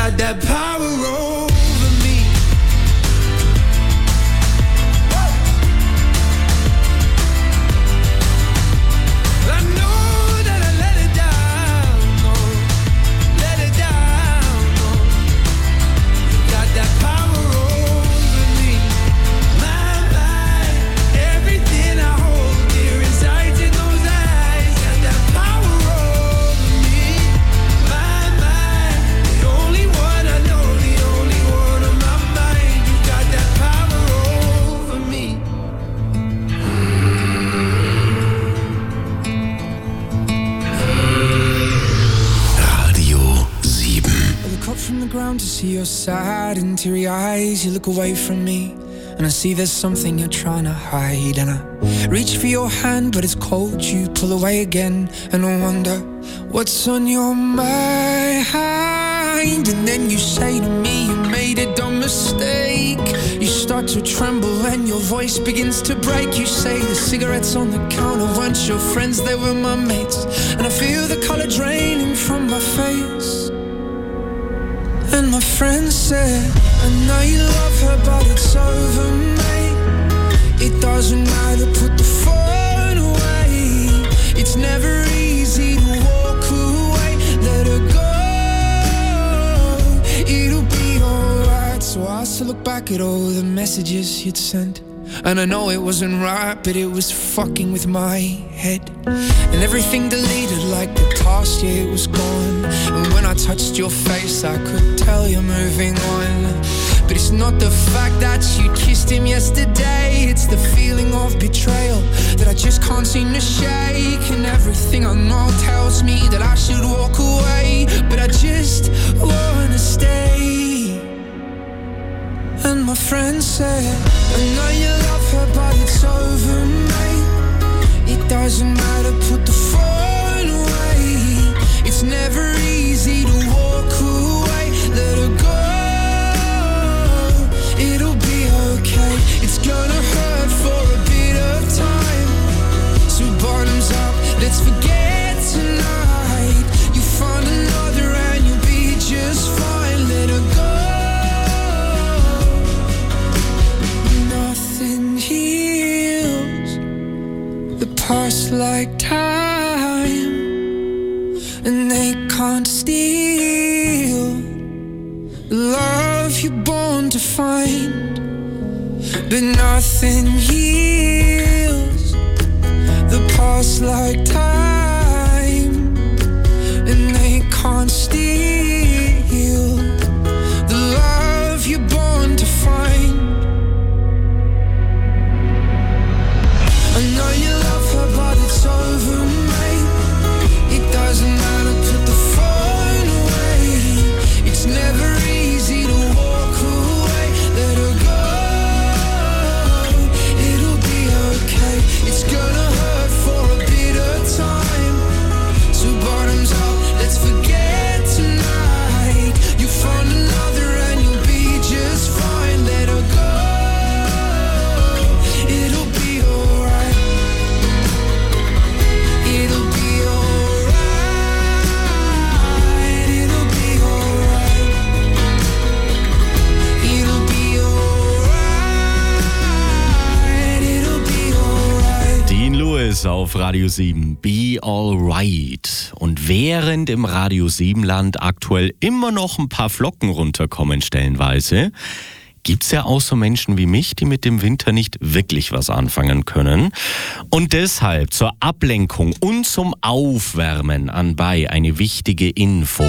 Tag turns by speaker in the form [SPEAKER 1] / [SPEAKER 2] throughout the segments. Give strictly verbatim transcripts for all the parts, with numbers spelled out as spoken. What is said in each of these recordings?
[SPEAKER 1] got that power over me. I know that I let it down, no, let it down, no. You got that power over me. My mind, everything I hold dear inside in those eyes, got that power over me. My mind, the only one I know, the only one on my mind. You got that power over me.
[SPEAKER 2] Radio sieben.
[SPEAKER 1] I look up from the ground to see your sad and teary eyes. You look away from me and I see there's something you're trying to hide. And I reach for your hand but it's cold. You pull away again and I wonder what's on your mind. And then you say to me you made a dumb mistake. You start to tremble and your voice begins to break. You say the cigarettes on the counter weren't your friends, they were my mates. And I feel the color draining from my face. And my friend said, I know you love her but it's over, mate. It doesn't matter, put the phone away. It's never easy to walk away. Let her go, it'll be alright. So I still look back at all the messages you'd sent. And I know it wasn't right, but it was fucking with my head. And everything deleted like the past, yeah, it was gone. And when I touched your face, I could tell you're moving on. But it's not the fact that you kissed him yesterday. It's the feeling of betrayal that I just can't seem to shake. And everything I know tells me that I should walk away, but I just wanna stay. And my friend said, I know you love her but it's over, mate. It doesn't matter, put the phone away. It's never easy to walk away. Let her go, it'll be okay. It's gonna hurt for a bit of time. So bottoms up, let's forget tonight. You find another and you'll be just fine. Let her go. Past like time, and they can't steal the love you're born to find. But nothing heals the past like time, and they can't steal the love you're born to find. I know you love her but it's over, mate. It doesn't matter, put the phone away. It's never easy to walk away. Let her go, it'll be okay. It's gonna hurt for a bit of time. So bottoms up, let's forget tonight. You found another and you'll be just fine. Let her go, it'll be alright. It'll be alright. It'll be alright. It'll be alright. It'll be alright.
[SPEAKER 2] Dean Lewis auf Radio sieben, Be Alright. Und während im Radio sieben Land aktuell immer noch ein paar Flocken runterkommen stellenweise, gibt's ja auch so Menschen wie mich, die mit dem Winter nicht wirklich was anfangen können. Und deshalb zur Ablenkung und zum Aufwärmen anbei eine wichtige Info.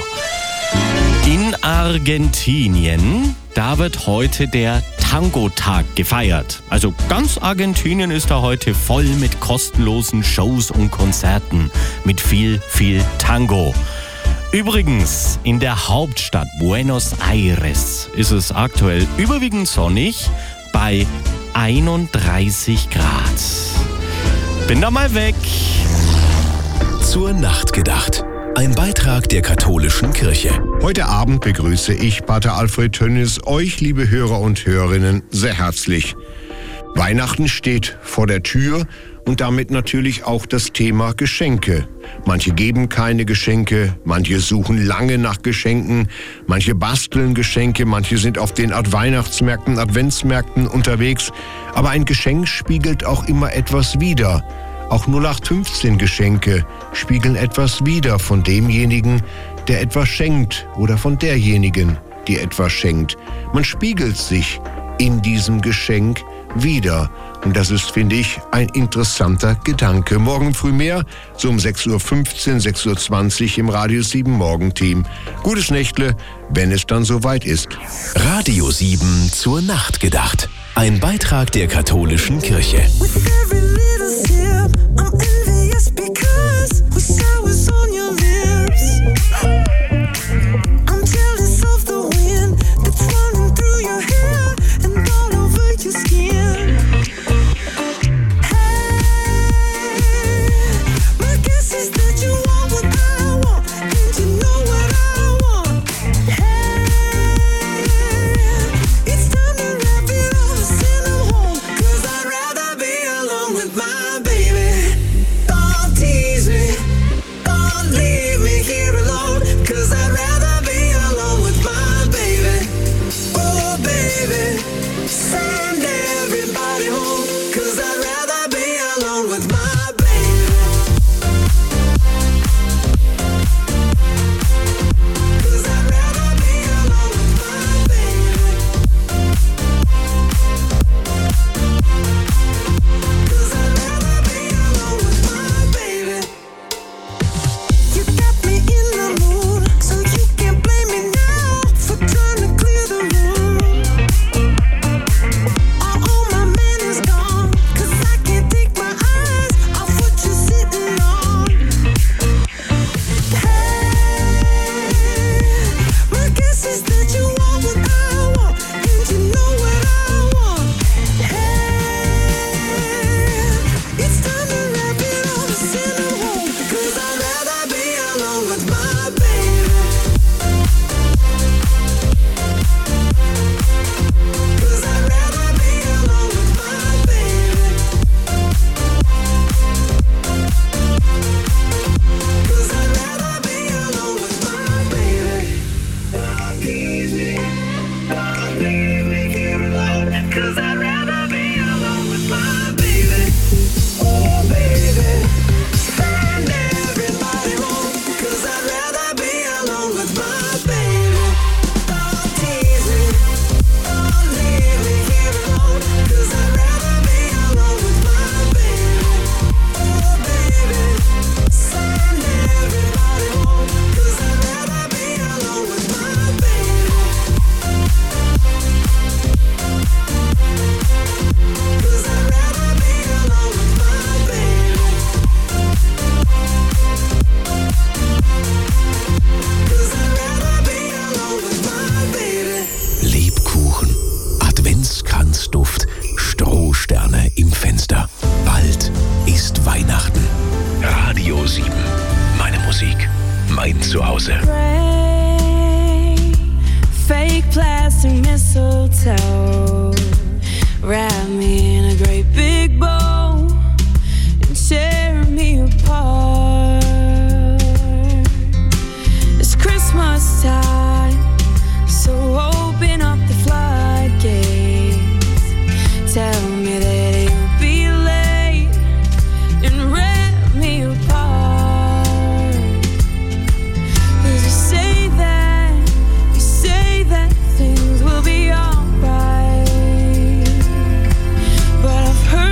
[SPEAKER 2] In Argentinien, da wird heute der Tango-Tag gefeiert. Also ganz Argentinien ist da heute voll mit kostenlosen Shows und Konzerten. Mit viel, viel Tango. Übrigens, in der Hauptstadt Buenos Aires ist es aktuell überwiegend sonnig bei einunddreißig Grad. Bin da mal weg.
[SPEAKER 3] Zur Nacht gedacht. Ein Beitrag der katholischen Kirche.
[SPEAKER 4] Heute Abend begrüße ich, Pater Alfred Tönnis, euch, liebe Hörer und Hörerinnen, sehr herzlich. Weihnachten steht vor der Tür und damit natürlich auch das Thema Geschenke. Manche geben keine Geschenke, manche suchen lange nach Geschenken, manche basteln Geschenke, manche sind auf den Weihnachtsmärkten, Adventsmärkten unterwegs. Aber ein Geschenk spiegelt auch immer etwas wider. Auch null acht fünfzehn Geschenke spiegeln etwas wider von demjenigen, der etwas schenkt, oder von derjenigen, die etwas schenkt. Man spiegelt sich in diesem Geschenk wieder. Und das ist, finde ich, ein interessanter Gedanke. Morgen früh mehr, so um sechs Uhr fünfzehn, sechs Uhr zwanzig im Radio sieben Morgenteam. Gutes Nächtle, wenn es dann soweit ist.
[SPEAKER 3] Radio sieben zur Nacht gedacht. Ein Beitrag der katholischen Kirche. Adventskranzduft, Strohsterne im Fenster. Bald ist Weihnachten. Radio sieben. Meine Musik, mein Zuhause.
[SPEAKER 5] Rain, fake plastic mistletoe. Wrap me in a great big bow and tear me apart. It's Christmas time, so open up the floodgates. Tell me that you'll be late and rip me apart. 'Cause you say that, you say that things will be alright, but I've heard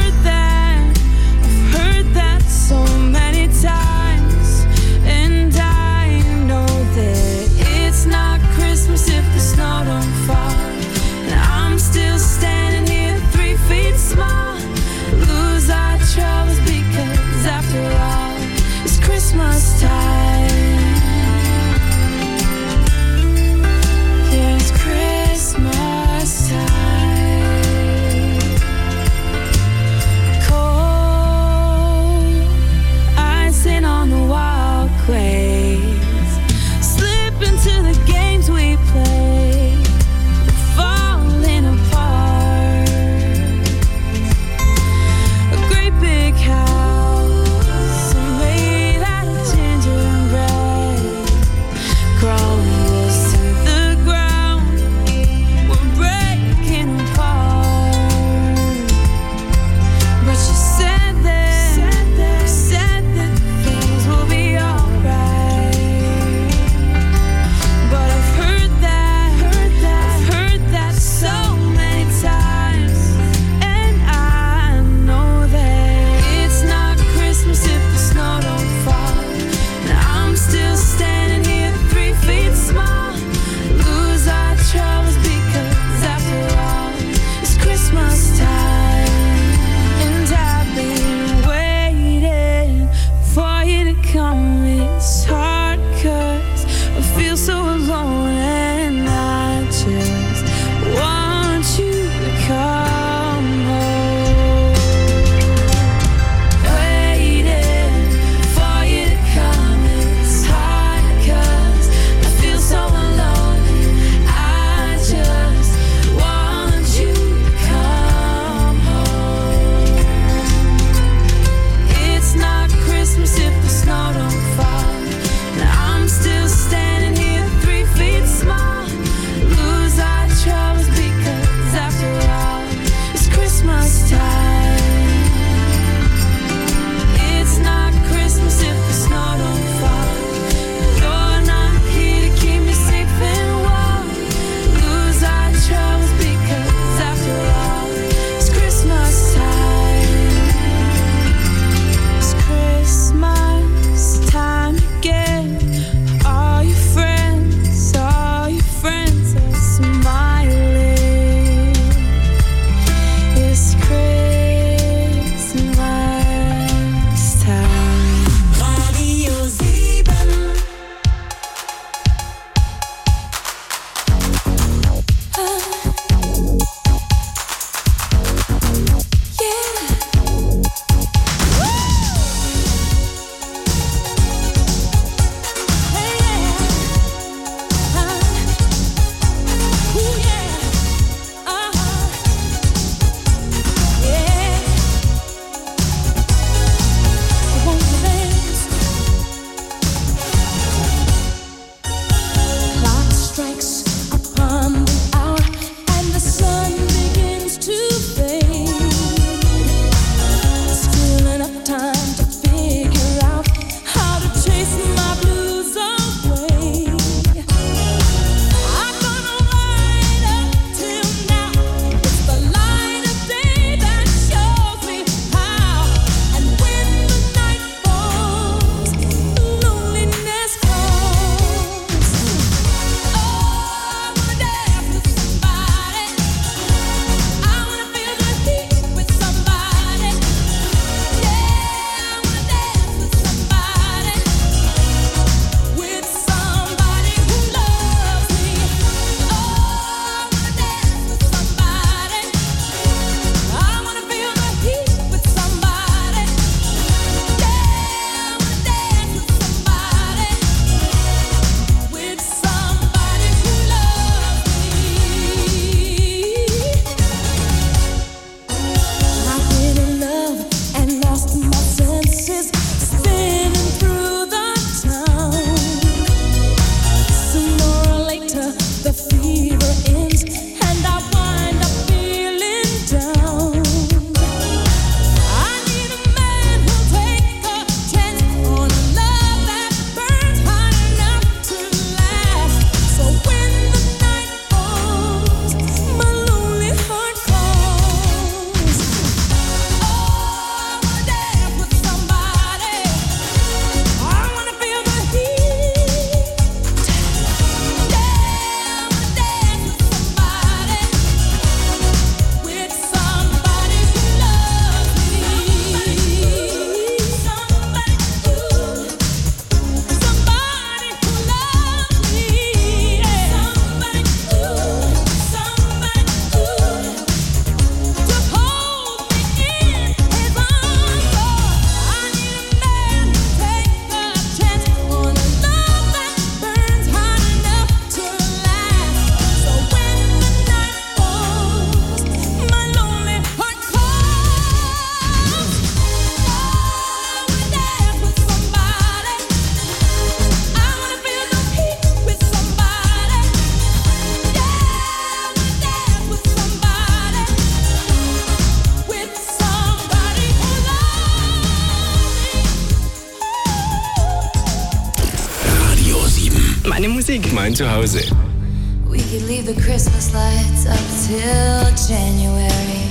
[SPEAKER 6] dein Zuhause.
[SPEAKER 5] We could leave the Christmas lights up till January.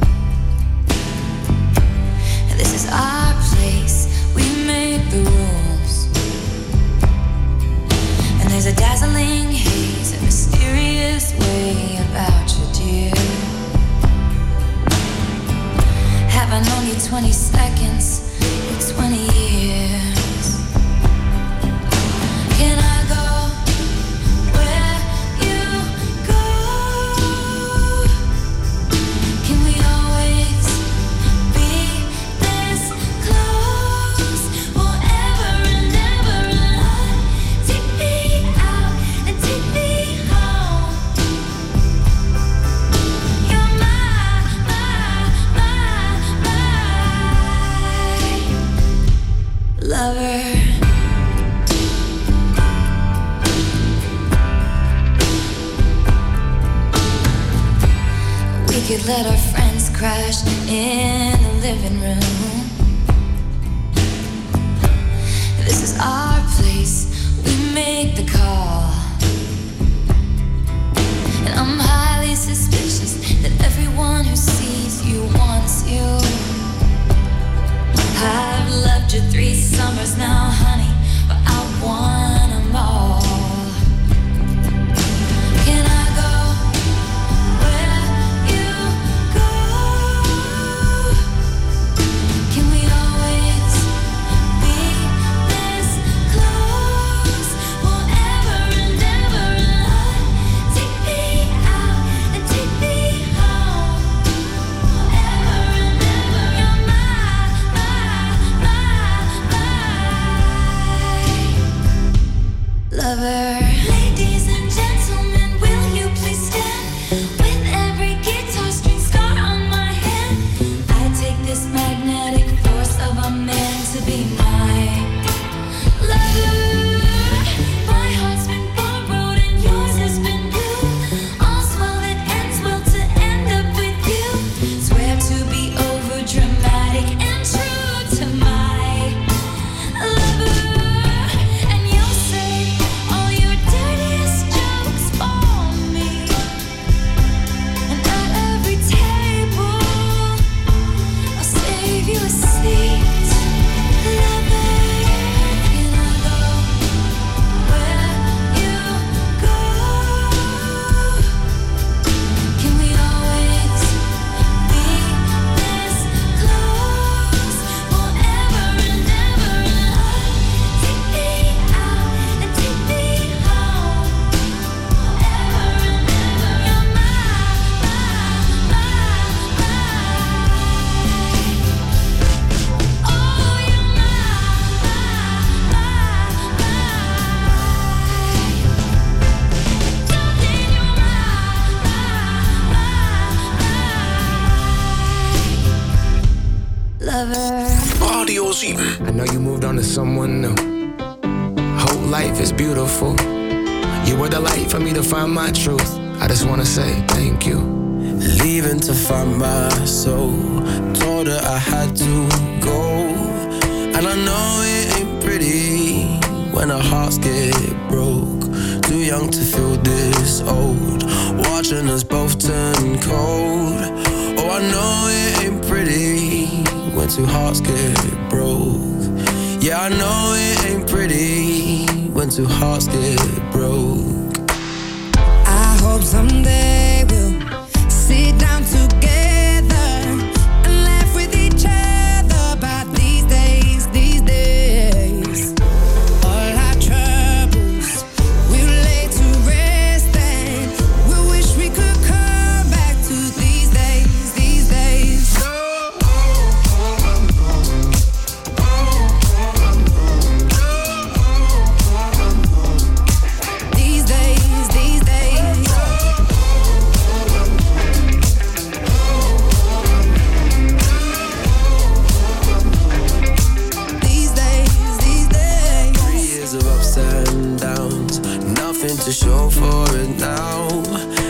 [SPEAKER 5] This is our place, we made the rules. And there's a dazzling haze, a mysterious way about you, dear. Have I known you twenty seconds, or twenty years? Can I go where you go? Can we always be this close forever and ever? And take me out and take me home. You're my, my, my, my lover. We could let our friends crash in the living room. This is our place, we make the call. And I'm highly suspicious that everyone who sees you wants you. I've loved you three summers now, honey, but I want them all. Can I go where you go? Can we always be this close forever and ever? And take me out and take me home forever and ever. You're my, my, my lover. Ladies and gentlemen, will you please stand? With every guitar string scar on my hand, I take this magnetic force of a man to be my lover. My heart's been borrowed and yours has been blue. All's well that ends well to end up with you. Swear to be over dramatic and true to my lover. And you'll say all your dirtiest jokes for me. And at every table I'll save you a seat. Lover, can I go where you go? Can we always be this close forever and ever? Take me out and take me home forever and ever. You're my, my, my, oh, you're my, my, my, darling, you're my, lover.
[SPEAKER 3] Radio sieben.
[SPEAKER 7] I know you moved on to someone new. Whole life is beautiful. You were the light for me to find my truth. I just wanna say thank you.
[SPEAKER 8] Leaving to find my soul. Told her I had to go. And I know it ain't pretty when our hearts get broke. Too young to feel this old. Watching us both turn cold. Oh, I know it ain't pretty when two hearts get broke. Yeah, I know it ain't pretty when two hearts get broke.
[SPEAKER 9] I hope someday we'll sit down together and laugh with each other about these days, these days. All our troubles we'll lay to rest and we'll wish we could come back to these days, these days. These days, these days. These days, these days.
[SPEAKER 8] Three years of ups and downs, nothing to show for it now.